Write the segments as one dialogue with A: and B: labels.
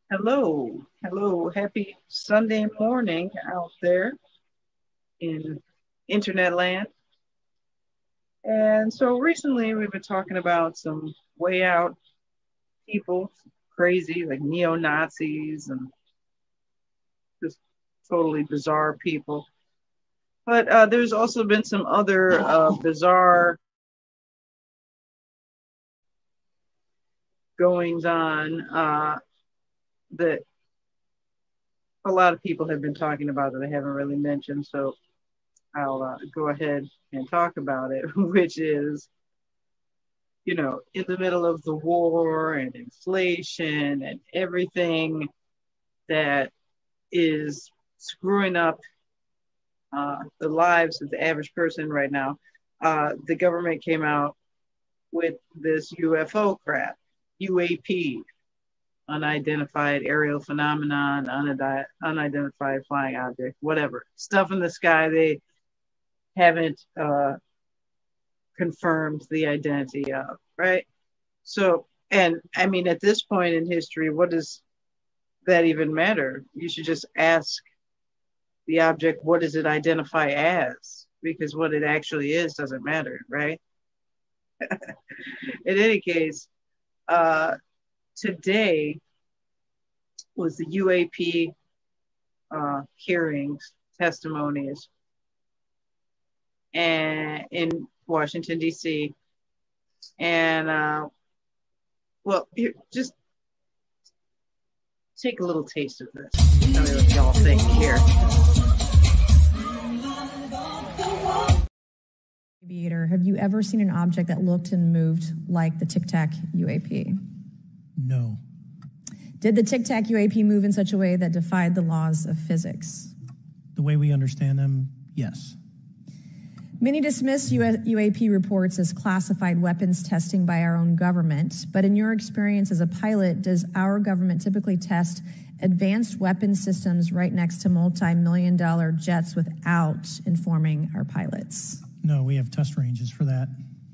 A: Hello, happy Sunday morning out there in internet land. And so recently we've been talking about some way out people, crazy like neo Nazis and just totally bizarre people. But there's also been some other bizarre goings on that a lot of people have been talking about that I haven't really mentioned. So I'll go ahead and talk about it, which is, in the middle of the war and inflation and everything that is screwing up the lives of the average person right now, the government came out with this UFO crap, UAP, unidentified aerial phenomenon, unidentified flying object, whatever. Stuff in the sky they haven't confirmed the identity of, right? So, and I mean, at this point in history, what does that even matter? You should just ask the object, what does it identify as? Because what it actually is doesn't matter, right? In any case, today was the UAP hearings, testimonies, and in Washington, D.C. And, well, here, just take a little taste of this. Tell me what y'all think here.
B: Aviator, have you ever seen an object that looked and moved like the Tic Tac UAP?
C: No.
B: Did the Tic Tac UAP move in such a way that defied the laws of physics?
C: The way we understand them, yes.
B: Many dismiss UAP reports as classified weapons testing by our own government, but in your experience as a pilot, does our government typically test advanced weapon systems right next to multi-million-dollar jets without informing our pilots?
C: No, we have test ranges for that.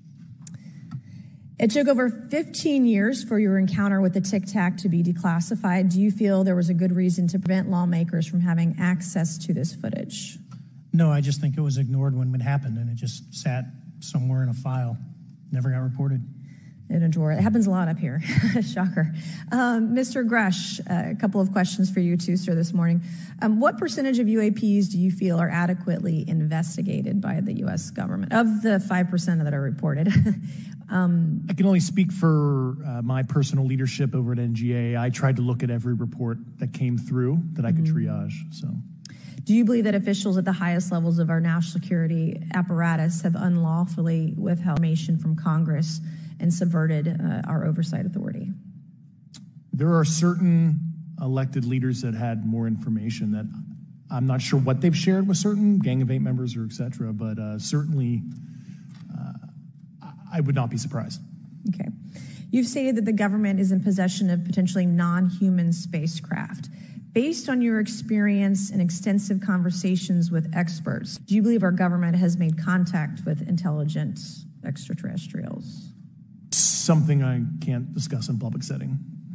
B: It took over 15 years for your encounter with the Tic Tac to be declassified. Do you feel there was a good reason to prevent lawmakers from having access to this footage?
C: No, I just think it was ignored when it happened, and it just sat somewhere in a file. Never got reported.
B: In a drawer. It happens a lot up here. Shocker. Mr. Grush, a couple of questions for you too, sir, this morning. What percentage of UAPs do you feel are adequately investigated by the U.S. government, of the 5% that are reported?
C: I can only speak for my personal leadership over at NGA. I tried to look at every report that came through that I could triage. So,
B: do you believe that officials at the highest levels of our national security apparatus have unlawfully withheld information from Congress and subverted our oversight authority?
C: There are certain elected leaders that had more information that I'm not sure what they've shared with certain Gang of Eight members or et cetera, but certainly I would not be surprised.
B: Okay. You've stated that the government is in possession of potentially non-human spacecraft. Based on your experience and extensive conversations with experts, do you believe our government has made contact with intelligent extraterrestrials?
C: Something I can't discuss in public setting.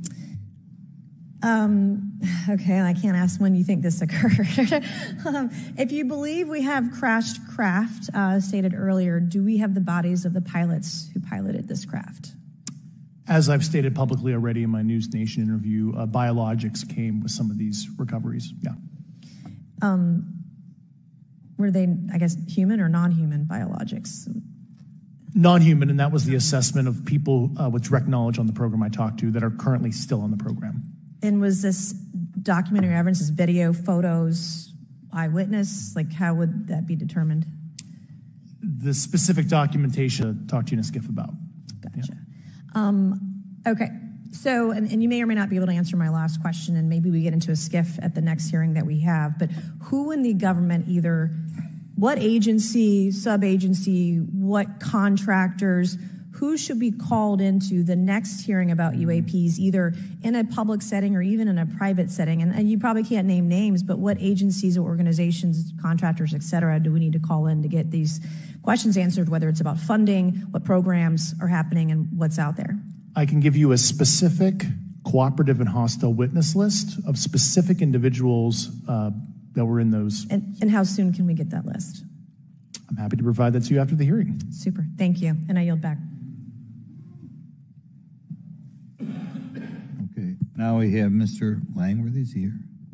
B: Okay, I can't ask when you think this occurred. If you believe we have crashed craft, stated earlier, do we have the bodies of the pilots who piloted this craft?
C: As I've stated publicly already in my News Nation interview, biologics came with some of these recoveries. Yeah.
B: Were they, I guess, human or non-human biologics?
C: Non-human, and that was the assessment of people with direct knowledge on the program I talked to that are currently still on the program.
B: And was this documentary evidence, this video, photos, eyewitness? Like, how would that be determined?
C: The specific documentation, talk to you in a skiff about.
B: Gotcha. Yeah. Okay. So, and you may or may not be able to answer my last question, and maybe we get into a skiff at the next hearing that we have, but who in the government, either what agency, sub-agency, what contractors, who should be called into the next hearing about UAPs, either in a public setting or even in a private setting? And you probably can't name names, but what agencies or organizations, contractors, et cetera, do we need to call in to get these questions answered, whether it's about funding, what programs are happening, and what's out there?
C: I can give you a specific cooperative and hostile witness list of specific individuals that were in those.
B: And how soon can we get that list?
C: I'm happy to provide that to you after the hearing.
B: Super. Thank you. And I yield back.
D: Okay. Now we have Mr. Langworthy's here.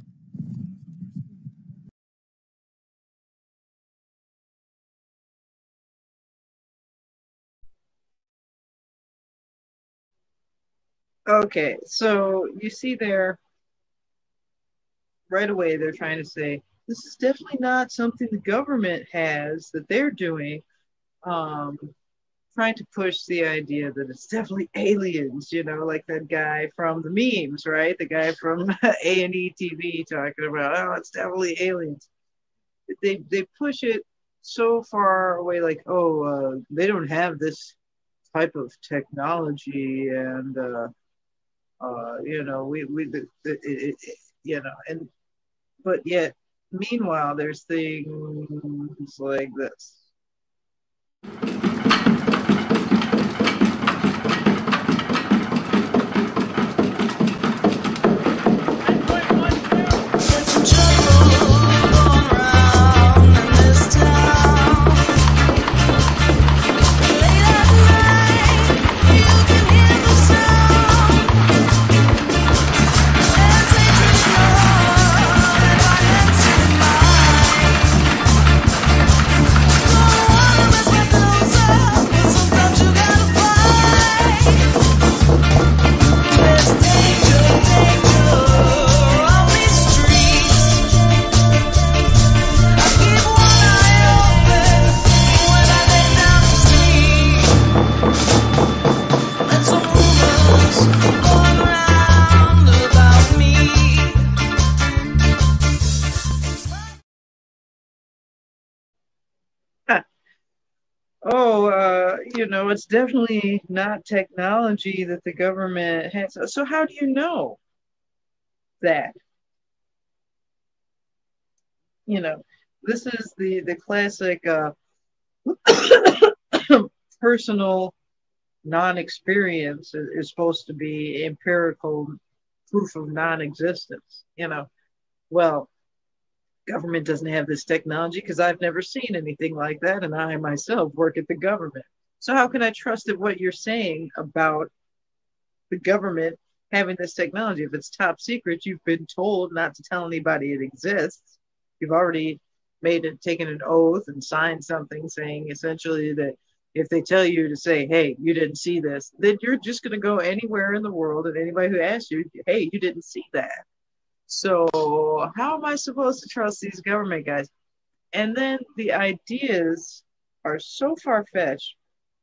A: Okay, so you see there, right away, they're trying to say, this is definitely not something the government has that they're doing, trying to push the idea that it's definitely aliens, you know, like that guy from the memes, right? The guy from A&E TV talking about, oh, it's definitely aliens. They push it so far away, like, oh, they don't have this type of technology, and you know, you know, and but yet, meanwhile, there's things like this. You know, it's definitely not technology that the government has. So how do you know that? You know, this is the classic personal non-experience is supposed to be empirical proof of non-existence. You know, well, government doesn't have this technology because I've never seen anything like that, and I myself work at the government. So how can I trust that what you're saying about the government having this technology? If it's top secret, you've been told not to tell anybody it exists. You've already taken an oath and signed something saying essentially that if they tell you to say, hey, you didn't see this, then you're just going to go anywhere in the world, and anybody who asks you, hey, you didn't see that. So how am I supposed to trust these government guys? And then the ideas are so far-fetched,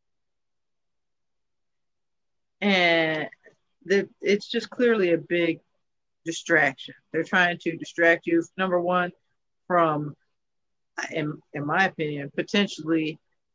A: and it's just clearly a big distraction. They're trying to distract you, number one, from, in my opinion, potentially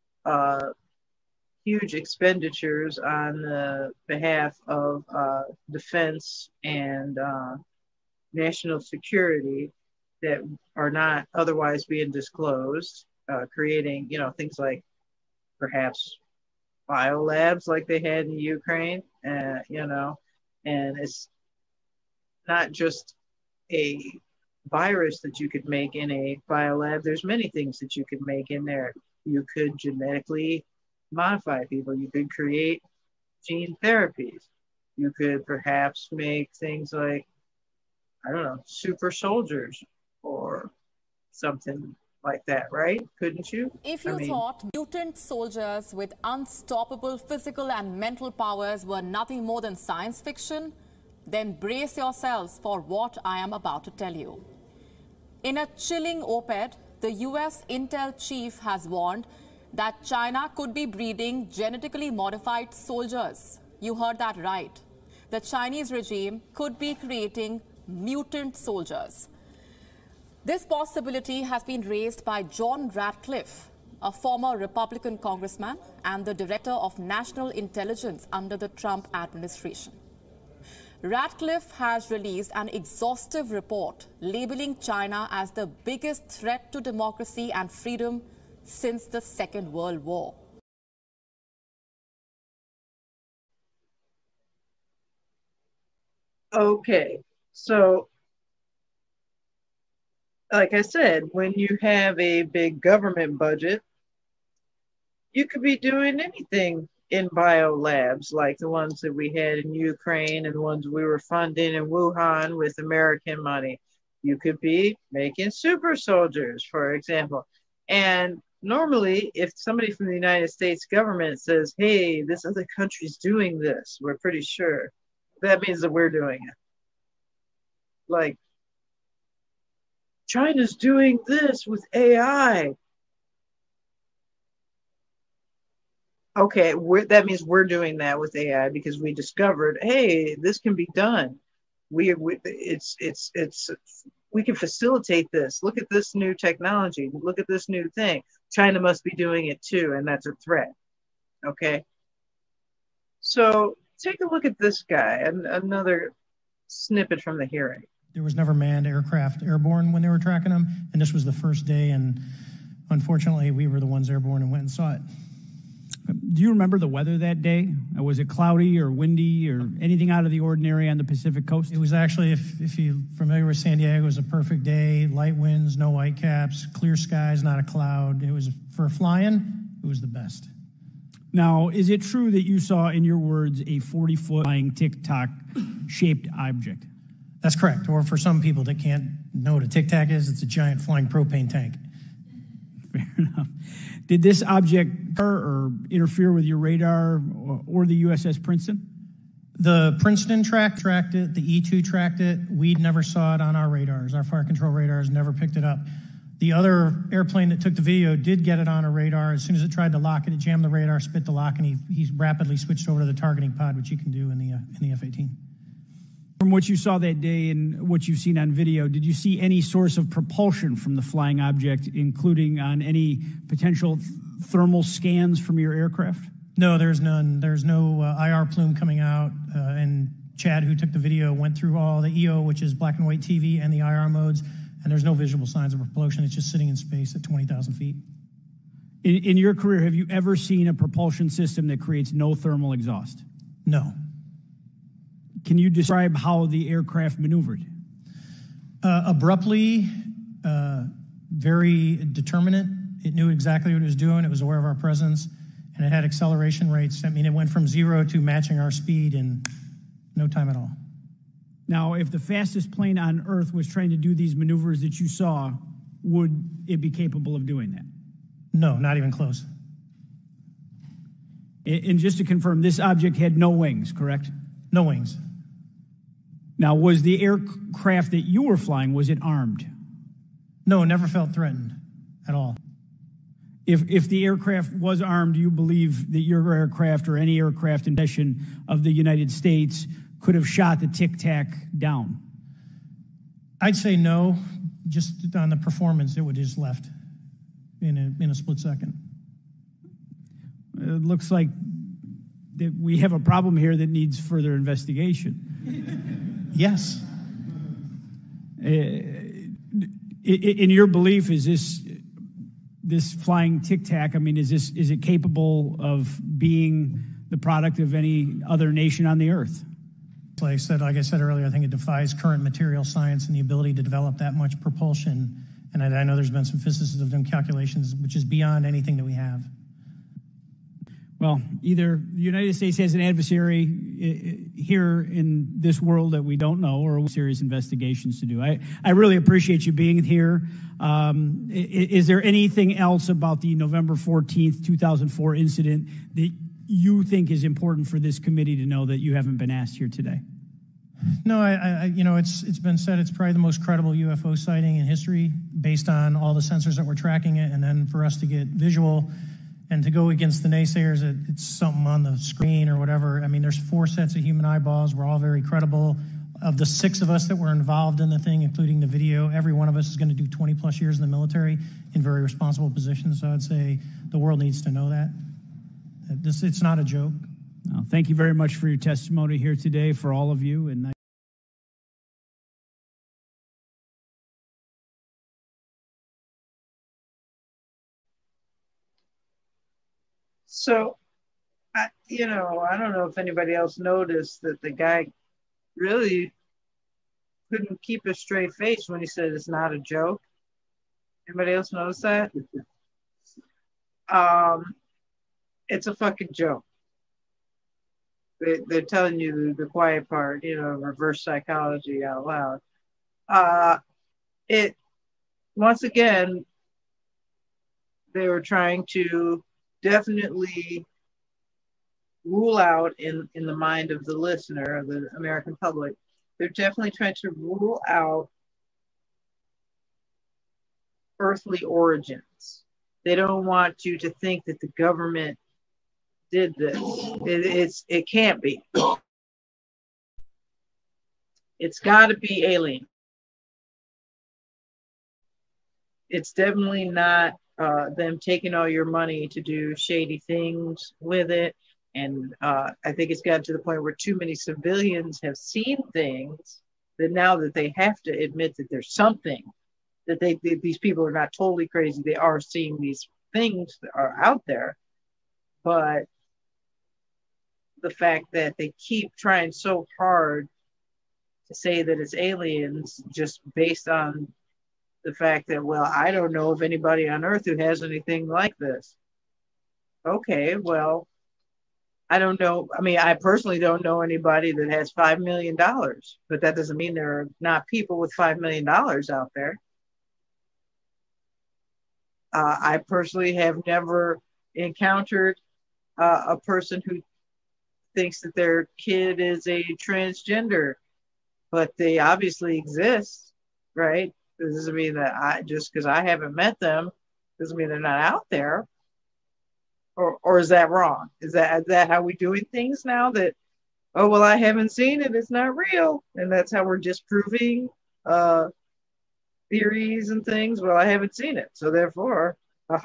A: huge expenditures on the behalf of defense and national security that are not otherwise being disclosed, creating, you know, things like perhaps biolabs like they had in Ukraine, you know, and it's not just a virus that you could make in a biolab. There's many things that you could make in there. You could genetically modify people. You could create gene therapies. You could perhaps make things like, I don't know, super soldiers or something like that, right? Couldn't you?
E: If you thought mutant soldiers with unstoppable physical and mental powers were nothing more than science fiction, then brace yourselves for what I am about to tell you. In a chilling op-ed, the US Intel chief has warned that China could be breeding genetically modified soldiers. You heard that right. The Chinese regime could be creating mutant soldiers. This possibility has been raised by John Ratcliffe, a former Republican congressman and the director of national intelligence under the Trump administration. Ratcliffe has released an exhaustive report labeling China as the biggest threat to democracy and freedom since the Second World War.
A: Okay, so like I said, when you have a big government budget, you could be doing anything in bio labs like the ones that we had in Ukraine and the ones we were funding in Wuhan with American money. You could be making super soldiers, for example. And normally, if somebody from the United States government says, hey, this other country's doing this, we're pretty sure that means that we're doing it. Like, China's doing this with AI. Okay, that means we're doing that with AI because we discovered, hey, this can be done. We can facilitate this. Look at this new technology. Look at this new thing. China must be doing it too, and that's a threat. Okay. So take a look at this guy, another snippet from the hearing.
F: There was never manned aircraft airborne when they were tracking them, and this was the first day, and unfortunately, we were the ones airborne and went and saw it.
G: Do you remember the weather that day? Was it cloudy or windy or anything out of the ordinary on the Pacific coast?
F: It was actually, if you're familiar with San Diego, it was a perfect day, light winds, no whitecaps, clear skies, not a cloud. It was, for flying, it was the best.
G: Now, is it true that you saw, in your words, a 40-foot flying tic-tac-shaped object?
F: That's correct. Or for some people that can't know what a tic-tac is, it's a giant flying propane tank.
G: Fair enough. Did this object or interfere with your radar or the USS Princeton?
F: The Princeton tracked it. The E-2 tracked it. We never saw it on our radars. Our fire control radars never picked it up. The other airplane that took the video did get it on a radar. As soon as it tried to lock it jammed the radar, spit the lock, and he rapidly switched over to the targeting pod, which you can do in the F-18.
G: From what you saw that day and what you've seen on video, did you see any source of propulsion from the flying object, including on any potential thermal scans from your aircraft?
F: No, there's none. There's no IR plume coming out. And Chad, who took the video, went through all the EO, which is black and white TV, and the IR modes, and there's no visible signs of propulsion. It's just sitting in space at 20,000 feet.
G: In your career, have you ever seen a propulsion system that creates no thermal exhaust?
F: No.
G: Can you describe how the aircraft maneuvered?
F: Abruptly, very determinate. It knew exactly what it was doing. It was aware of our presence, and it had acceleration rates. I mean, it went from 0 to matching our speed in no time at all.
G: Now, if the fastest plane on Earth was trying to do these maneuvers that you saw, would it be capable of doing that?
F: No, not even close.
G: And just to confirm, this object had no wings, correct?
F: No wings.
G: Now, was the aircraft that you were flying, was it armed?
F: No, never felt threatened at all.
G: If the aircraft was armed, do you believe that your aircraft or any aircraft in possession of the United States could have shot the Tic Tac down?
F: I'd say no. Just on the performance, it would have just left in a split second.
G: It looks like that we have a problem here that needs further investigation.
F: Yes.
G: In your belief, is this flying Tic Tac, I mean, is it capable of being the product of any other nation on the Earth?
F: Like I said earlier, I think it defies current material science and the ability to develop that much propulsion. And I know there's been some physicists that have done calculations, which is beyond anything that we have.
G: Well, either the United States has an adversary here in this world that we don't know, or serious investigations to do. I really appreciate you being here. Is there anything else about the November 14th, 2004 incident that you think is important for this committee to know that you haven't been asked here today?
F: No, it's been said it's probably the most credible UFO sighting in history based on all the sensors that were tracking it, and then for us to get visual and to go against the naysayers that it's something on the screen or whatever. I mean, there's 4 sets of human eyeballs. We're all very credible. Of the 6 of us that were involved in the thing, including the video, every one of us is going to do 20 plus years in the military in very responsible positions. So I'd say the world needs to know that. It's not a joke.
G: Well, thank you very much for your testimony here today for all of you. And
A: So, I don't know if anybody else noticed that the guy really couldn't keep a straight face when he said it's not a joke. Anybody else notice that? It's a fucking joke. They're telling you the quiet part, reverse psychology out loud. It once again, they were trying to definitely rule out in the mind of the listener, of the American public, they're definitely trying to rule out earthly origins. They don't want you to think that the government did this. It can't be. It's got to be alien. It's definitely not them taking all your money to do shady things with it. And I think it's gotten to the point where too many civilians have seen things that now that they have to admit that there's something, that these people are not totally crazy. They are seeing these things that are out there. But the fact that they keep trying so hard to say that it's aliens just based on the fact that, well, I don't know of anybody on Earth who has anything like this. Okay, well, I don't know. I mean, I personally don't know anybody that has $5 million, but that doesn't mean there are not people with $5 million out there. I personally have never encountered a person who thinks that their kid is a transgender, but they obviously exist, right? It doesn't mean that just because I haven't met them doesn't mean they're not out there. Or is that wrong? Is that how we're doing things now? That, oh, well, I haven't seen it, it's not real, and that's how we're disproving theories and things? Well, I haven't seen it, so therefore,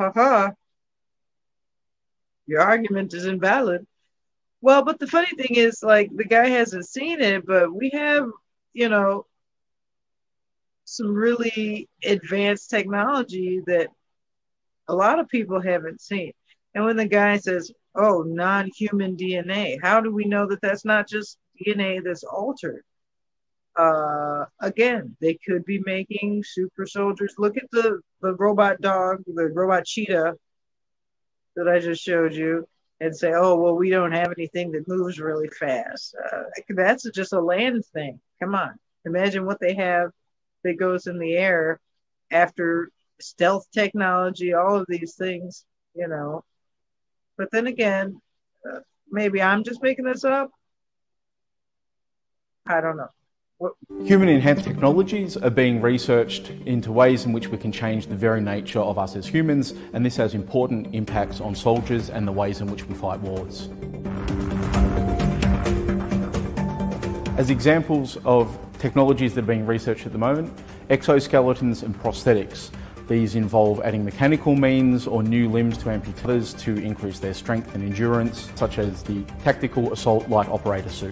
A: your argument is invalid. Well, but the funny thing is, like, the guy hasn't seen it, but we have, some really advanced technology that a lot of people haven't seen. And when the guy says, oh, non-human DNA, how do we know that that's not just DNA that's altered? Again, they could be making super soldiers. Look at the robot dog, the robot cheetah that I just showed you, and say, oh, well, we don't have anything that moves really fast. That's just a land thing. Come on. Imagine what they have that goes in the air after stealth technology, all of these things, But then again, maybe I'm just making this up. I don't know.
H: Human enhanced technologies are being researched into ways in which we can change the very nature of us as humans, and this has important impacts on soldiers and the ways in which we fight wars. As examples of technologies that are being researched at the moment, exoskeletons and prosthetics. These involve adding mechanical means or new limbs to amputees to increase their strength and endurance, such as the Tactical Assault Light Operator suit.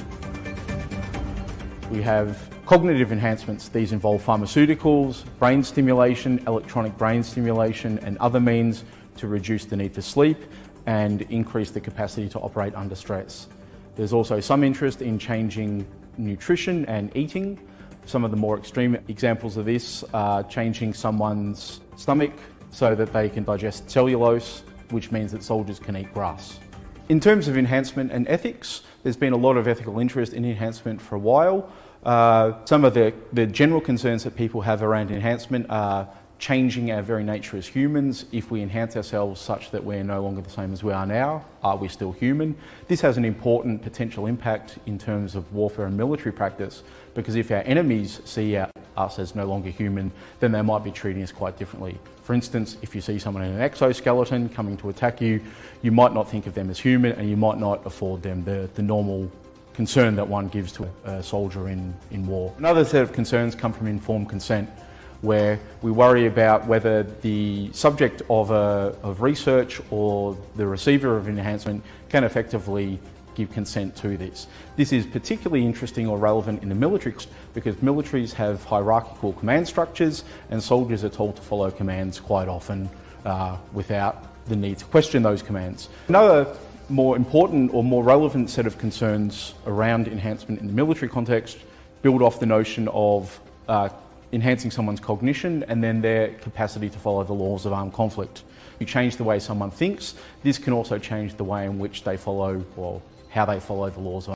H: We have cognitive enhancements. These involve pharmaceuticals, brain stimulation, electronic brain stimulation, and other means to reduce the need for sleep and increase the capacity to operate under stress. There's also some interest in changing nutrition and eating. Some of the more extreme examples of this are changing someone's stomach so that they can digest cellulose, which means that soldiers can eat grass. In terms of enhancement and ethics, there's been a lot of ethical interest in enhancement for a while. Some of the general concerns that people have around enhancement are changing our very nature as humans. If we enhance ourselves such that we're no longer the same as we are now, are we still human? This has an important potential impact in terms of warfare and military practice, because if our enemies see us as no longer human, then they might be treating us quite differently. For instance, if you see someone in an exoskeleton coming to attack you, you might not think of them as human, and you might not afford them the normal concern that one gives to a soldier in war. Another set of concerns come from informed consent, where we worry about whether the subject of research or the receiver of enhancement can effectively give consent to this. This is particularly interesting or relevant in the military because militaries have hierarchical command structures and soldiers are told to follow commands quite often without the need to question those commands. Another more important or more relevant set of concerns around enhancement in the military context build off the notion of enhancing someone's cognition and then their capacity to follow the laws of armed conflict. You change the way someone thinks, this can also change the way in which they follow, or how they follow the laws of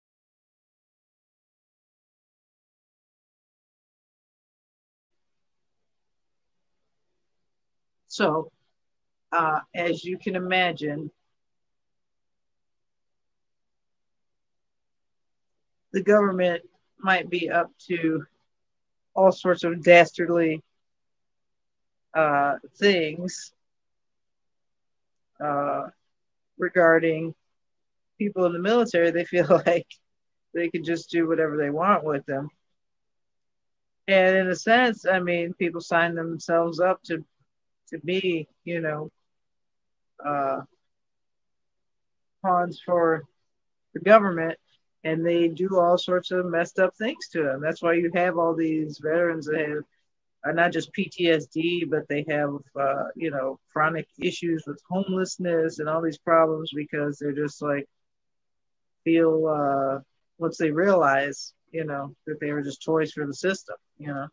A: So, as you can imagine, the government might be up to all sorts of dastardly things regarding people in the military. They feel like they can just do whatever they want with them. And in a sense, I mean, people sign themselves up to be, you know, pawns for the government, and they do all sorts of messed up things to them. That's why you have all these veterans that have not just PTSD, but they have, you know, chronic issues with homelessness and all these problems, because they're just like, feel, once they realize, you know, that they were just toys for the system, you know.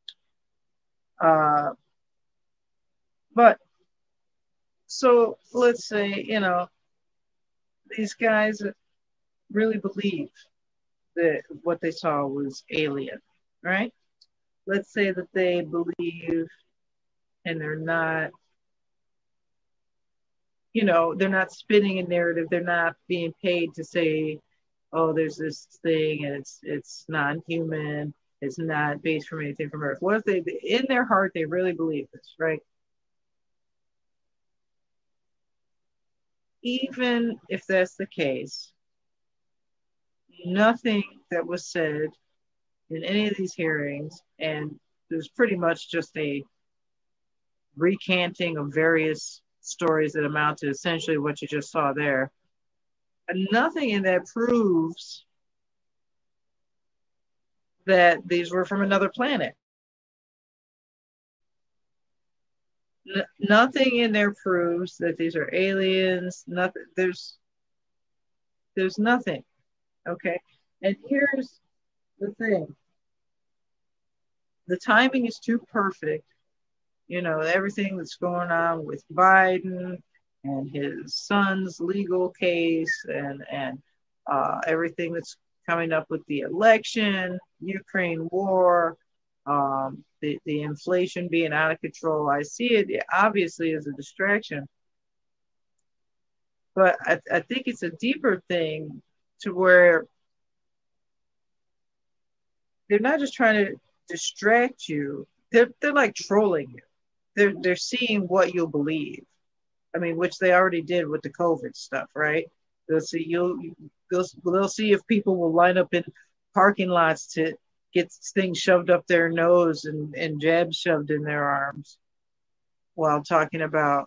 A: But so let's say, you know, these guys really believe that what they saw was alien, right? Let's say that they believe, and they're not, you know, they're not spinning a narrative. They're not being paid to say, oh, there's this thing and it's non-human. It's not based from anything from Earth. What if they, in their heart, they really believe this, right? Even if that's the case, nothing that was said in any of these hearings, and there's pretty much just a recanting of various stories that amount to essentially what you just saw there. And nothing in that proves that these were from another planet. Nothing in there proves that these are aliens. Nothing. There's nothing. Okay. And here's the thing. The timing is too perfect. You know, everything that's going on with Biden and his son's legal case, and everything that's coming up with the election, Ukraine war, the inflation being out of control. I see it obviously as a distraction, but I think it's a deeper thing, to where they're not just trying to distract you. They're like trolling you. They're seeing what you'll believe. I mean, which they already did with the COVID stuff, right? They'll see if people will line up in parking lots to get things shoved up their nose and jabs shoved in their arms while talking about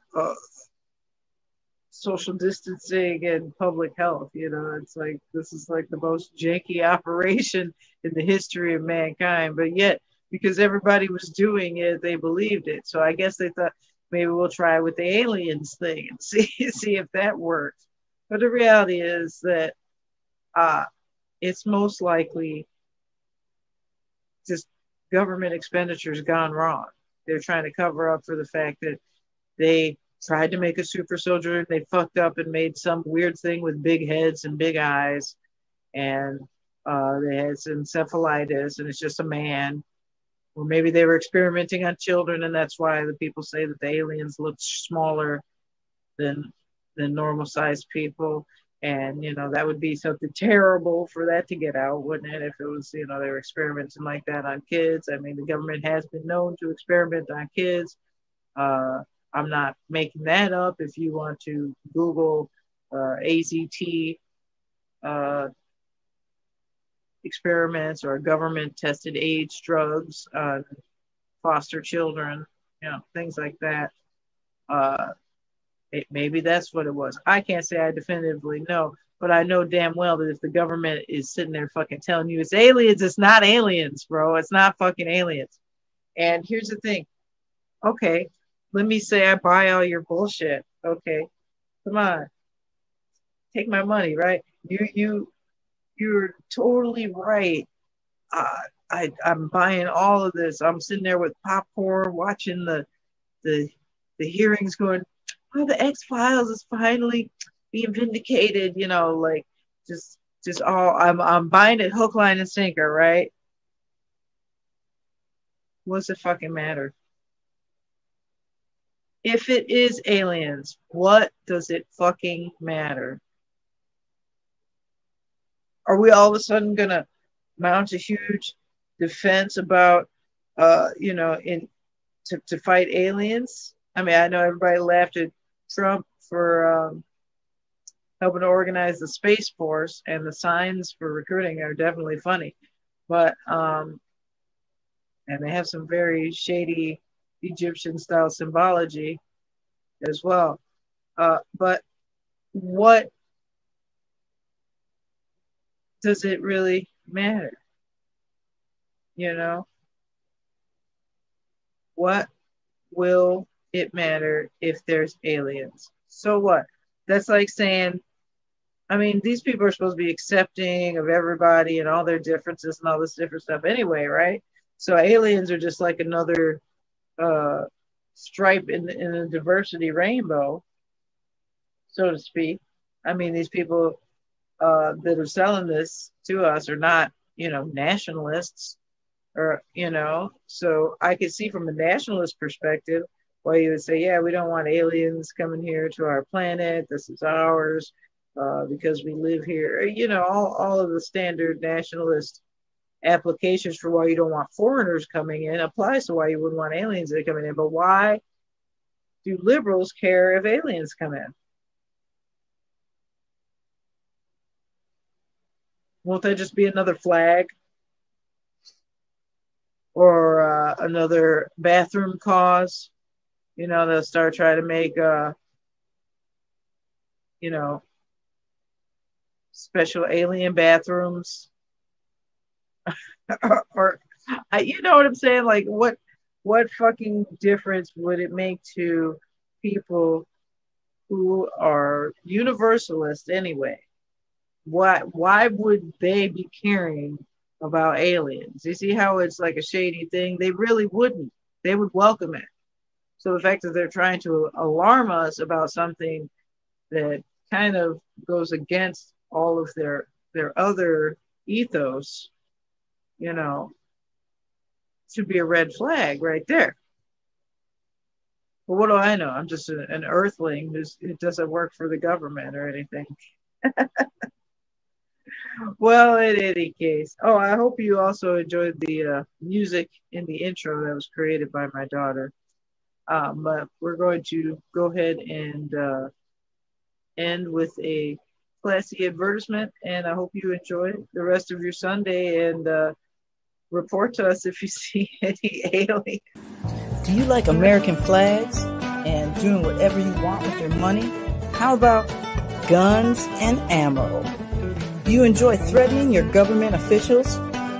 A: social distancing and public health. You know, it's like, this is like the most janky operation in the history of mankind, but yet, because everybody was doing it, they believed it. So I guess they thought, maybe we'll try with the aliens thing and see if that works. But the reality is that it's most likely just government expenditures gone wrong. They're trying to cover up for the fact that they tried to make a super soldier and they fucked up and made some weird thing with big heads and big eyes, and they had encephalitis and it's just a man. Or maybe they were experimenting on children, and that's why the people say that the aliens look smaller than normal sized people. And, you know, that would be something terrible for that to get out, wouldn't it? If it was, you know, they were experimenting like that on kids. I mean, the government has been known to experiment on kids. I'm not making that up. If you want to Google AZT experiments or government tested AIDS drugs on foster children, you know, things like that. Maybe that's what it was. I can't say I definitively know, but I know damn well that if the government is sitting there fucking telling you it's aliens, it's not aliens, bro. It's not fucking aliens. And here's the thing. Okay, let me say I buy all your bullshit. Okay, come on. Take my money, right? You're totally right I'm buying all of this. I'm sitting there with popcorn, watching the hearings, going, oh, the X-Files is finally being vindicated. You know, like just all. I'm buying it hook, line, and sinker, right? What's it fucking matter? If it is aliens, what does it fucking matter? Are we all of a sudden gonna mount a huge defense about, to fight aliens? I mean, I know everybody laughed at Trump for helping to organize the Space Force, and the signs for recruiting are definitely funny, but and they have some very shady Egyptian-style symbology as well. But what does it really matter? You know? What will it matter if there's aliens? So what? That's like saying, I mean, these people are supposed to be accepting of everybody and all their differences and all this different stuff anyway, right? So aliens are just like another stripe in a diversity rainbow, so to speak. I mean, these people that are selling this to us are not, nationalists, or, so I could see from a nationalist perspective why you would say, yeah, we don't want aliens coming here to our planet. This is ours because we live here. All of the standard nationalist applications for why you don't want foreigners coming in applies to why you wouldn't want aliens that are coming in. But why do liberals care if aliens come in? Won't that just be another flag or another bathroom cause? They'll start trying to make special alien bathrooms. Or you know what I'm saying? Like, what fucking difference would it make to people who are universalists anyway? Why would they be caring about aliens? You see how it's like a shady thing? They really wouldn't. They would welcome it. So the fact that they're trying to alarm us about something that kind of goes against all of their other ethos, should be a red flag right there. But what do I know? I'm just an earthling who doesn't work for the government or anything. Well, in any case, I hope you also enjoyed the music in the intro that was created by my daughter. But we're going to go ahead and end with a classy advertisement, and I hope you enjoy the rest of your Sunday and report to us if you see any aliens.
I: Do you like American flags and doing whatever you want with your money? How about guns and ammo? Do you enjoy threatening your government officials?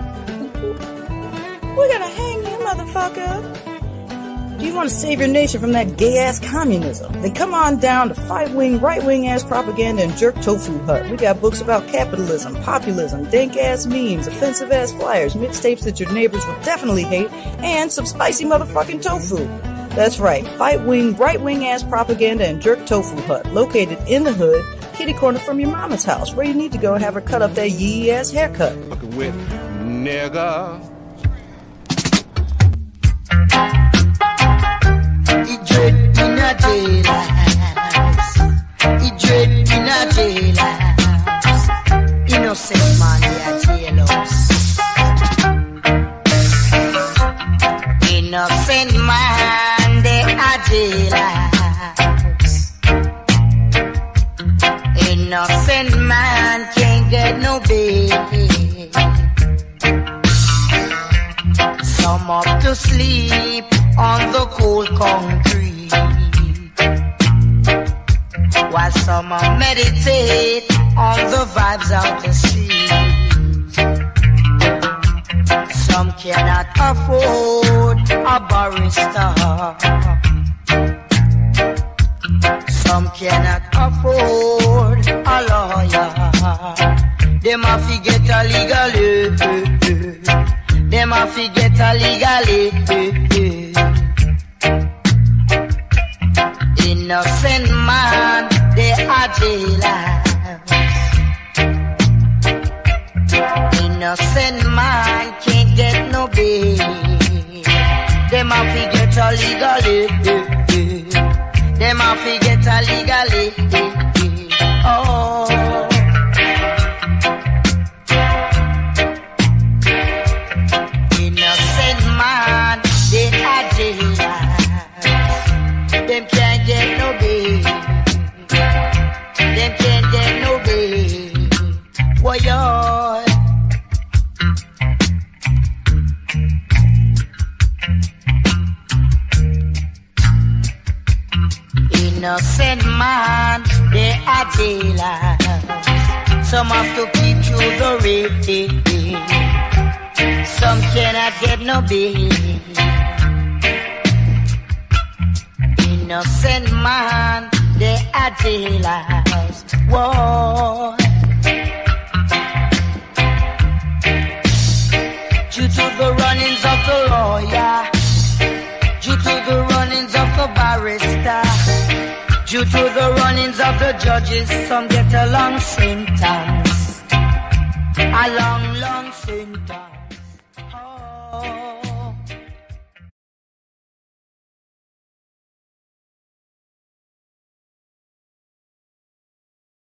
I: We're gonna hang you, motherfucker! Do you want to save your nation from that gay-ass communism? Then come on down to Fight-Wing, Right-Wing-Ass Propaganda and Jerk Tofu Hut. We got books about capitalism, populism, dank-ass memes, offensive-ass flyers, mixtapes that your neighbors will definitely hate, and some spicy motherfucking tofu. That's right, Fight-Wing, Right-Wing-Ass Propaganda and Jerk Tofu Hut, located in the hood, kitty corner from your mama's house, where you need to go have her cut up that yee-ass haircut.
J: Fucking with nigga.
K: He dread in a jailhouse. He dread in a jailhouse. Innocent man, they are jailhouse. Innocent man, they are jailhouse. Innocent man can't get no bail. Some up to sleep on the cold concrete, while some meditate on the vibes of the street. Some cannot afford a barrister. Some cannot afford a lawyer. They must get a legal aid. them a forget a legally. Innocent man, they are jailers. Innocent man can't get no bail. Them a forget a legally. Them a forget a legally. Oh. Innocent man, they are jailers. Them can't get no bail. Them can't get no bail. Why yo? Innocent man, they are jailers. Some have to keep through the rain. Some cannot get no bail. Innocent man, they are jailers. Whoa. Due to the runnings of the lawyer, due to the runnings of the barrister, due to the runnings of the judges, some get a long sentence. A long, long sentence. Oh.